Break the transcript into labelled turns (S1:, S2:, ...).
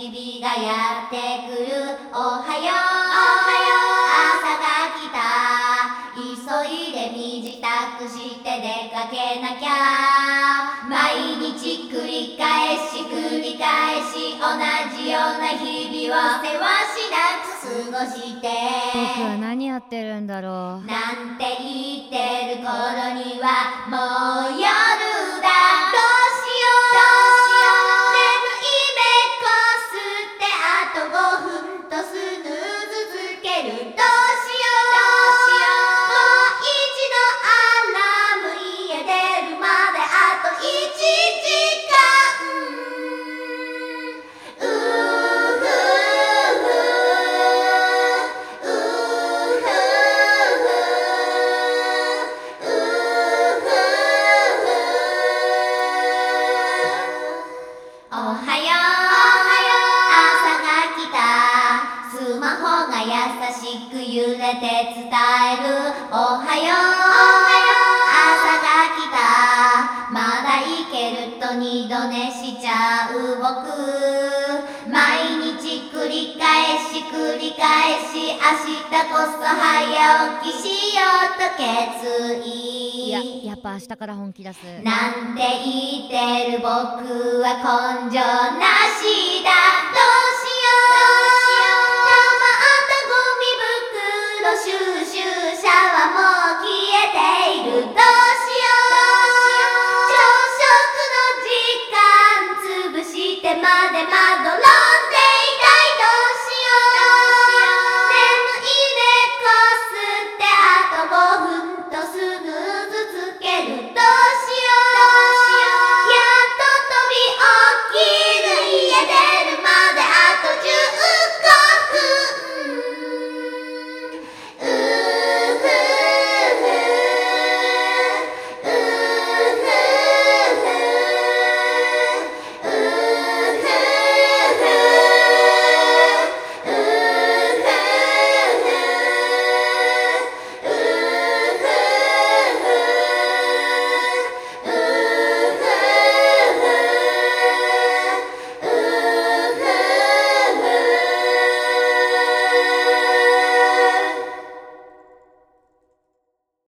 S1: 日々がやってくる。おはよう、朝が来た。急いで身支度して出かけなきゃ。毎日繰り返し同じような日々をせわしなく過ごして、
S2: 僕は何やってるんだろう。
S1: なんて言ってる頃にはもう夜だ。どうしよう、眠い目こすってあと5分とスヌーズつける。どうしよう、もう一度アラーム家出るまであと1時間。おはよう、朝が来た。スマホが優しく揺れて伝える。おはよう、朝が来た。まだいけると二度寝しちゃう僕。毎日繰り返し明日こそ早起きしようと決意。
S2: やっぱ明日から本気出す。
S1: なんて言ってる僕は根性なしだ。どうし